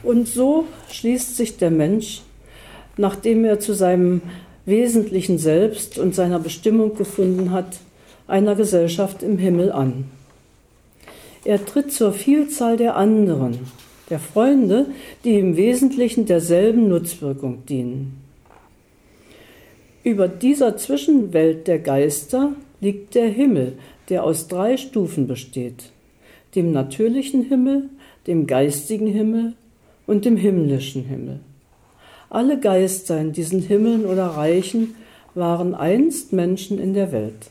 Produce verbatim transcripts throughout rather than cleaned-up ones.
Und so schließt sich der Mensch, nachdem er zu seinem wesentlichen Selbst und seiner Bestimmung gefunden hat, einer Gesellschaft im Himmel an. Er tritt zur Vielzahl der anderen, der Freunde, die im Wesentlichen derselben Nutzwirkung dienen. Über dieser Zwischenwelt der Geister liegt der Himmel, der aus drei Stufen besteht: dem natürlichen Himmel, dem geistigen Himmel und dem himmlischen Himmel. Alle Geister in diesen Himmeln oder Reichen waren einst Menschen in der Welt.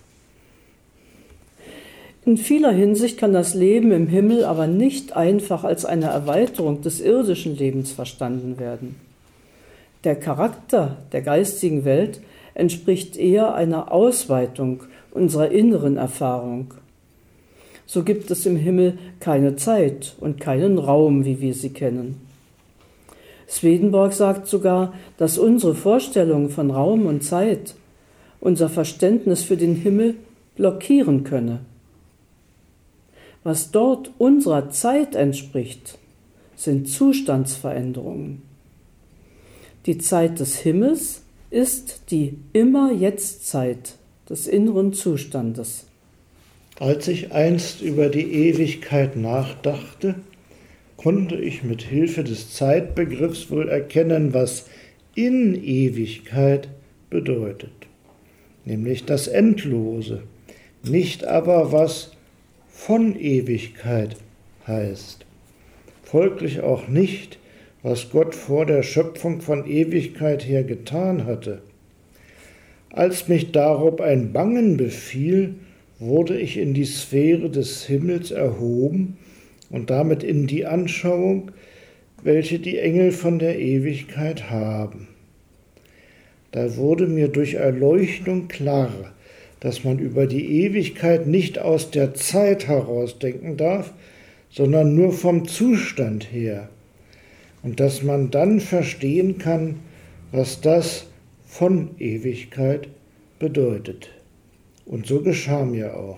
In vieler Hinsicht kann das Leben im Himmel aber nicht einfach als eine Erweiterung des irdischen Lebens verstanden werden. Der Charakter der geistigen Welt entspricht eher einer Ausweitung unserer inneren Erfahrung. So gibt es im Himmel keine Zeit und keinen Raum, wie wir sie kennen. Swedenborg sagt sogar, dass unsere Vorstellung von Raum und Zeit unser Verständnis für den Himmel blockieren könne. Was dort unserer Zeit entspricht, sind Zustandsveränderungen. Die Zeit des Himmels ist die Immer-Jetzt-Zeit des inneren Zustandes. Als ich einst über die Ewigkeit nachdachte, konnte ich mit Hilfe des Zeitbegriffs wohl erkennen, was in Ewigkeit bedeutet, nämlich das Endlose, nicht aber was von Ewigkeit heißt, folglich auch nicht, was Gott vor der Schöpfung von Ewigkeit her getan hatte. Als mich darob ein Bangen befiel, wurde ich in die Sphäre des Himmels erhoben und damit in die Anschauung, welche die Engel von der Ewigkeit haben. Da wurde mir durch Erleuchtung klar, dass man über die Ewigkeit nicht aus der Zeit heraus denken darf, sondern nur vom Zustand her, und dass man dann verstehen kann, was das von Ewigkeit bedeutet. Und so geschah mir auch.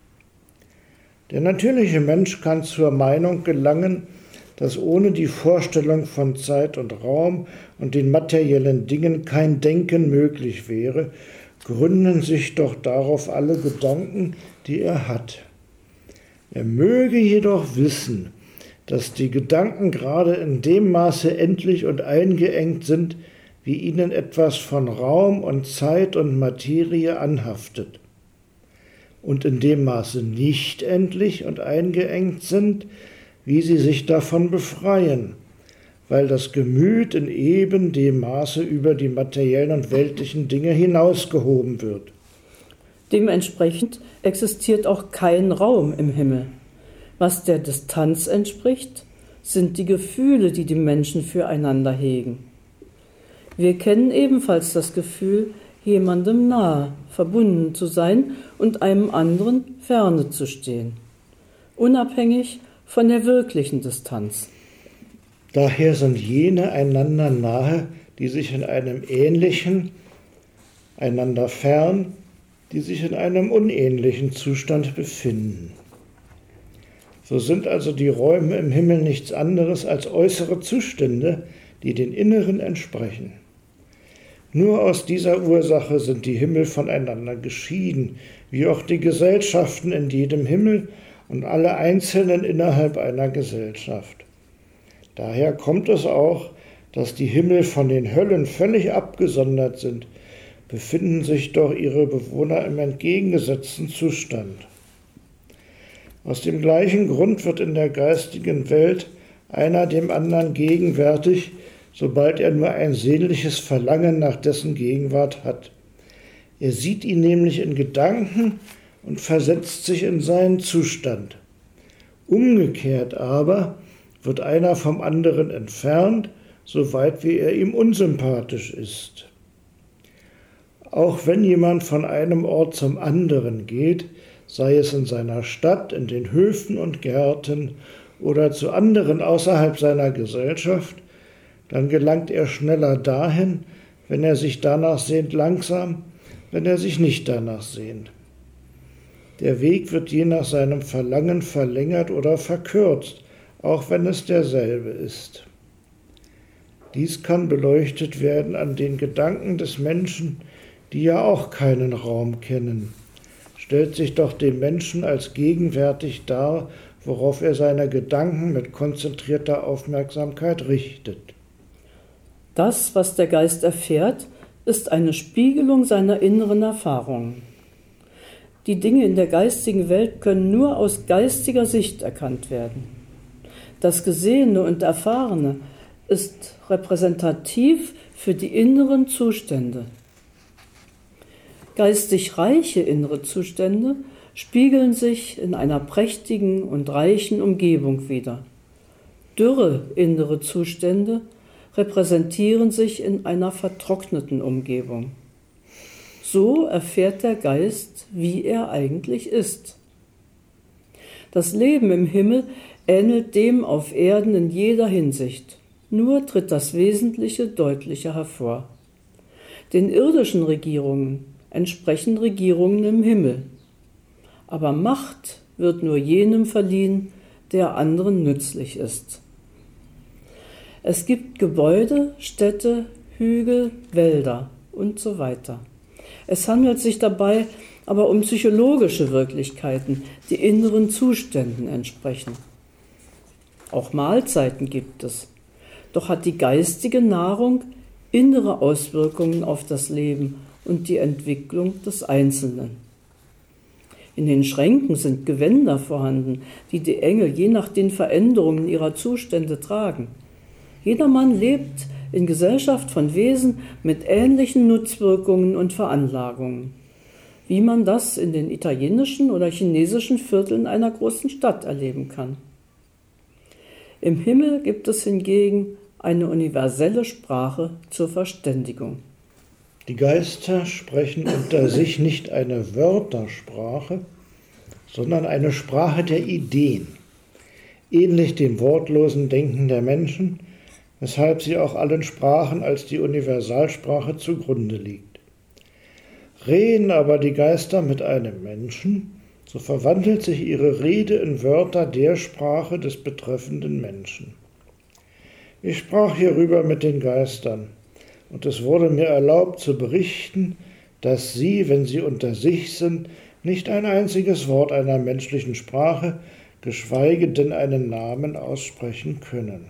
Der natürliche Mensch kann zur Meinung gelangen, dass ohne die Vorstellung von Zeit und Raum und den materiellen Dingen kein Denken möglich wäre, gründen sich doch darauf alle Gedanken, die er hat. Er möge jedoch wissen, dass die Gedanken gerade in dem Maße endlich und eingeengt sind, wie ihnen etwas von Raum und Zeit und Materie anhaftet, und in dem Maße nicht endlich und eingeengt sind, wie sie sich davon befreien, weil das Gemüt in eben dem Maße über die materiellen und weltlichen Dinge hinausgehoben wird. Dementsprechend existiert auch kein Raum im Himmel. Was der Distanz entspricht, sind die Gefühle, die die Menschen füreinander hegen. Wir kennen ebenfalls das Gefühl, jemandem nahe, verbunden zu sein und einem anderen ferne zu stehen, unabhängig von der wirklichen Distanz. Daher sind jene einander nahe, die sich in einem ähnlichen, einander fern, die sich in einem unähnlichen Zustand befinden. So sind also die Räume im Himmel nichts anderes als äußere Zustände, die den inneren entsprechen. Nur aus dieser Ursache sind die Himmel voneinander geschieden, wie auch die Gesellschaften in jedem Himmel und alle Einzelnen innerhalb einer Gesellschaft. Daher kommt es auch, dass die Himmel von den Höllen völlig abgesondert sind, befinden sich doch ihre Bewohner im entgegengesetzten Zustand. Aus dem gleichen Grund wird in der geistigen Welt einer dem anderen gegenwärtig, sobald er nur ein sehnliches Verlangen nach dessen Gegenwart hat. Er sieht ihn nämlich in Gedanken und versetzt sich in seinen Zustand. Umgekehrt aber wird einer vom anderen entfernt, soweit wie er ihm unsympathisch ist. Auch wenn jemand von einem Ort zum anderen geht, sei es in seiner Stadt, in den Höfen und Gärten oder zu anderen außerhalb seiner Gesellschaft, dann gelangt er schneller dahin, wenn er sich danach sehnt, langsam, wenn er sich nicht danach sehnt. Der Weg wird je nach seinem Verlangen verlängert oder verkürzt, auch wenn es derselbe ist. Dies kann beleuchtet werden an den Gedanken des Menschen, die ja auch keinen Raum kennen. Stellt sich doch dem Menschen als gegenwärtig dar, worauf er seine Gedanken mit konzentrierter Aufmerksamkeit richtet. Das, was der Geist erfährt, ist eine Spiegelung seiner inneren Erfahrungen. Die Dinge in der geistigen Welt können nur aus geistiger Sicht erkannt werden. Das Gesehene und Erfahrene ist repräsentativ für die inneren Zustände. Geistig reiche innere Zustände spiegeln sich in einer prächtigen und reichen Umgebung wider. Dürre innere Zustände repräsentieren sich in einer vertrockneten Umgebung. So erfährt der Geist, wie er eigentlich ist. Das Leben im Himmel ähnelt dem auf Erden in jeder Hinsicht. Nur tritt das Wesentliche deutlicher hervor. Den irdischen Regierungen entsprechen Regierungen im Himmel. Aber Macht wird nur jenem verliehen, der anderen nützlich ist. Es gibt Gebäude, Städte, Hügel, Wälder und so weiter. Es handelt sich dabei aber um psychologische Wirklichkeiten, die inneren Zuständen entsprechen. Auch Mahlzeiten gibt es. Doch hat die geistige Nahrung innere Auswirkungen auf das Leben und die Entwicklung des Einzelnen. In den Schränken sind Gewänder vorhanden, die die Engel je nach den Veränderungen ihrer Zustände tragen. Jedermann lebt in Gesellschaft von Wesen mit ähnlichen Nutzwirkungen und Veranlagungen, wie man das in den italienischen oder chinesischen Vierteln einer großen Stadt erleben kann. Im Himmel gibt es hingegen eine universelle Sprache zur Verständigung. Die Geister sprechen unter sich nicht eine Wörtersprache, sondern eine Sprache der Ideen, ähnlich dem wortlosen Denken der Menschen, weshalb sie auch allen Sprachen als die Universalsprache zugrunde liegt. Reden aber die Geister mit einem Menschen, so verwandelt sich ihre Rede in Wörter der Sprache des betreffenden Menschen. Ich sprach hierüber mit den Geistern, und es wurde mir erlaubt zu berichten, dass sie, wenn sie unter sich sind, nicht ein einziges Wort einer menschlichen Sprache, geschweige denn einen Namen aussprechen können.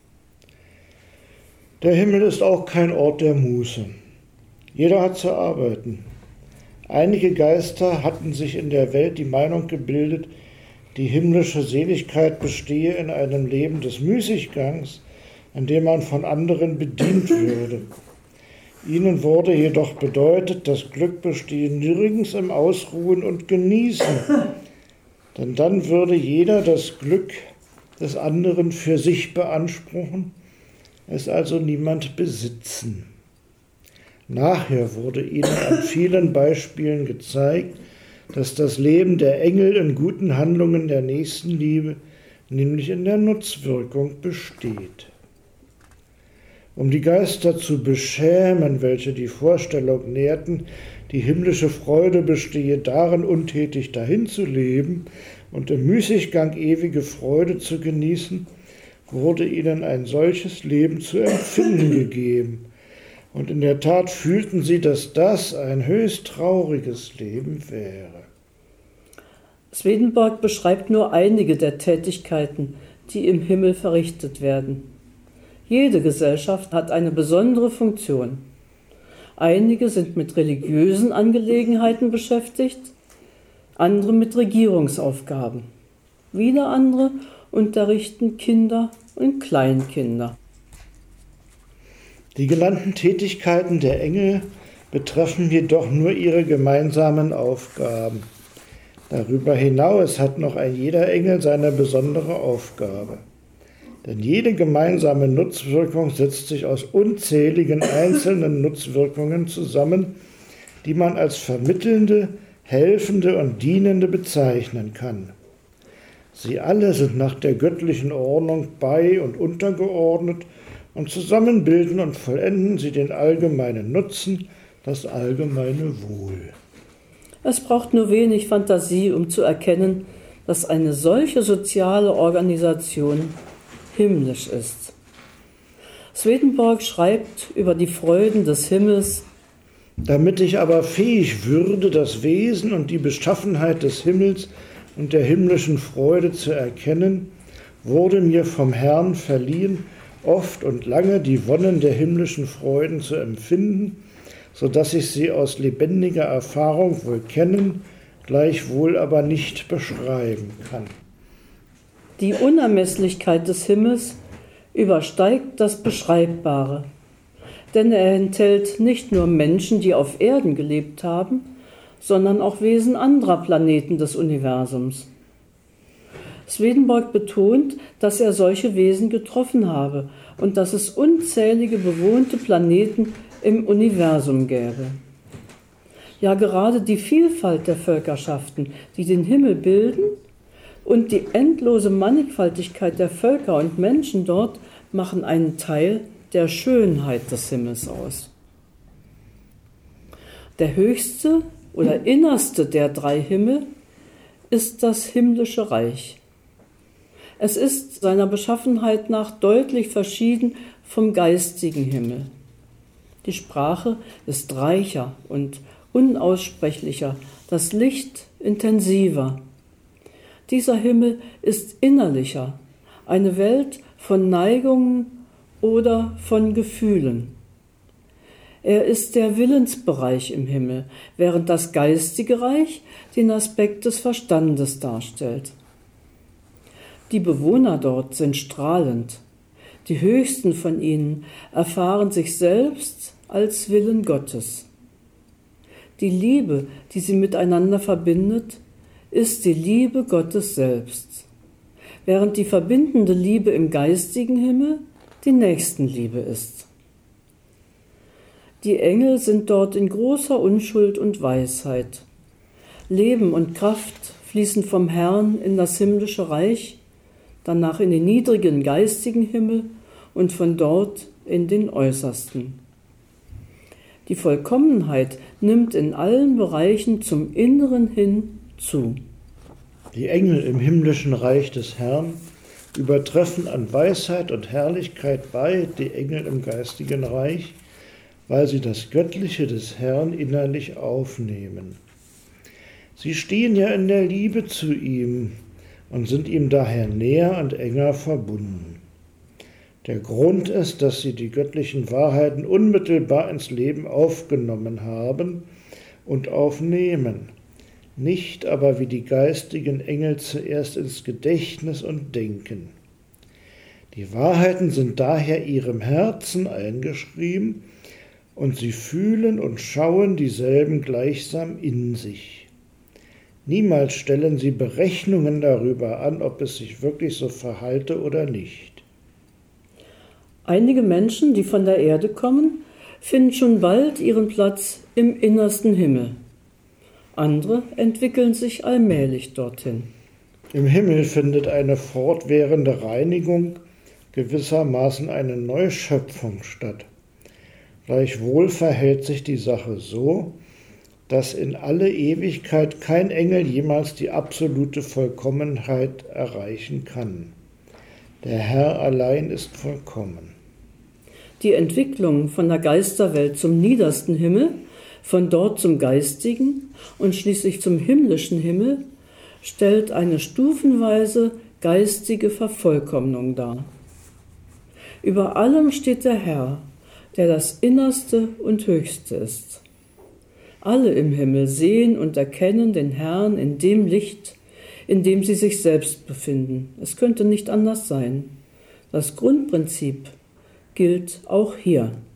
Der Himmel ist auch kein Ort der Muße. Jeder hat zu arbeiten. Einige Geister hatten sich in der Welt die Meinung gebildet, die himmlische Seligkeit bestehe in einem Leben des Müßiggangs, in dem man von anderen bedient würde. Ihnen wurde jedoch bedeutet, das Glück bestehe nirgends im Ausruhen und Genießen, denn dann würde jeder das Glück des anderen für sich beanspruchen, es also niemand besitzen. Nachher wurde ihnen an vielen Beispielen gezeigt, dass das Leben der Engel in guten Handlungen der Nächstenliebe, nämlich in der Nutzwirkung, besteht. Um die Geister zu beschämen, welche die Vorstellung nährten, die himmlische Freude bestehe darin, untätig dahin zu leben und im Müßiggang ewige Freude zu genießen, wurde ihnen ein solches Leben zu empfinden gegeben. Und in der Tat fühlten sie, dass das ein höchst trauriges Leben wäre. Swedenborg beschreibt nur einige der Tätigkeiten, die im Himmel verrichtet werden. Jede Gesellschaft hat eine besondere Funktion. Einige sind mit religiösen Angelegenheiten beschäftigt, andere mit Regierungsaufgaben. Wieder andere unterrichten Kinder und Kleinkinder. Die genannten Tätigkeiten der Engel betreffen jedoch nur ihre gemeinsamen Aufgaben. Darüber hinaus hat noch ein jeder Engel seine besondere Aufgabe. Denn jede gemeinsame Nutzwirkung setzt sich aus unzähligen einzelnen Nutzwirkungen zusammen, die man als vermittelnde, helfende und dienende bezeichnen kann. Sie alle sind nach der göttlichen Ordnung bei- und untergeordnet und zusammen bilden und vollenden sie den allgemeinen Nutzen, das allgemeine Wohl. Es braucht nur wenig Fantasie, um zu erkennen, dass eine solche soziale Organisation himmlisch ist. Swedenborg schreibt über die Freuden des Himmels: Damit ich aber fähig würde, das Wesen und die Beschaffenheit des Himmels und der himmlischen Freude zu erkennen, wurde mir vom Herrn verliehen, oft und lange die Wonnen der himmlischen Freuden zu empfinden, so dass ich sie aus lebendiger Erfahrung wohl kennen, gleichwohl aber nicht beschreiben kann. Die Unermesslichkeit des Himmels übersteigt das Beschreibbare, denn er enthält nicht nur Menschen, die auf Erden gelebt haben, sondern auch Wesen anderer Planeten des Universums. Swedenborg betont, dass er solche Wesen getroffen habe und dass es unzählige bewohnte Planeten im Universum gäbe. Ja, gerade die Vielfalt der Völkerschaften, die den Himmel bilden, und die endlose Mannigfaltigkeit der Völker und Menschen dort machen einen Teil der Schönheit des Himmels aus. Der höchste oder innerste der drei Himmel ist das himmlische Reich. Es ist seiner Beschaffenheit nach deutlich verschieden vom geistigen Himmel. Die Sprache ist reicher und unaussprechlicher, das Licht intensiver. Dieser Himmel ist innerlicher, eine Welt von Neigungen oder von Gefühlen. Er ist der Willensbereich im Himmel, während das geistige Reich den Aspekt des Verstandes darstellt. Die Bewohner dort sind strahlend. Die höchsten von ihnen erfahren sich selbst als Willen Gottes. Die Liebe, die sie miteinander verbindet, ist die Liebe Gottes selbst, während die verbindende Liebe im geistigen Himmel die Nächstenliebe ist. Die Engel sind dort in großer Unschuld und Weisheit. Leben und Kraft fließen vom Herrn in das himmlische Reich, danach in den niedrigen geistigen Himmel und von dort in den äußersten. Die Vollkommenheit nimmt in allen Bereichen zum Inneren hin zu. Die Engel im himmlischen Reich des Herrn übertreffen an Weisheit und Herrlichkeit weit die Engel im geistigen Reich, weil sie das Göttliche des Herrn innerlich aufnehmen. Sie stehen ja in der Liebe zu ihm und sind ihm daher näher und enger verbunden. Der Grund ist, dass sie die göttlichen Wahrheiten unmittelbar ins Leben aufgenommen haben und aufnehmen, nicht aber wie die geistigen Engel zuerst ins Gedächtnis und Denken. Die Wahrheiten sind daher ihrem Herzen eingeschrieben und sie fühlen und schauen dieselben gleichsam in sich. Niemals stellen sie Berechnungen darüber an, ob es sich wirklich so verhalte oder nicht. Einige Menschen, die von der Erde kommen, finden schon bald ihren Platz im innersten Himmel. Andere entwickeln sich allmählich dorthin. Im Himmel findet eine fortwährende Reinigung, gewissermaßen eine Neuschöpfung statt. Gleichwohl verhält sich die Sache so, dass in alle Ewigkeit kein Engel jemals die absolute Vollkommenheit erreichen kann. Der Herr allein ist vollkommen. Die Entwicklung von der Geisterwelt zum niedersten Himmel, von dort zum geistigen und schließlich zum himmlischen Himmel, stellt eine stufenweise geistige Vervollkommnung dar. Über allem steht der Herr, der das Innerste und Höchste ist. Alle im Himmel sehen und erkennen den Herrn in dem Licht, in dem sie sich selbst befinden. Es könnte nicht anders sein. Das Grundprinzip gilt auch hier.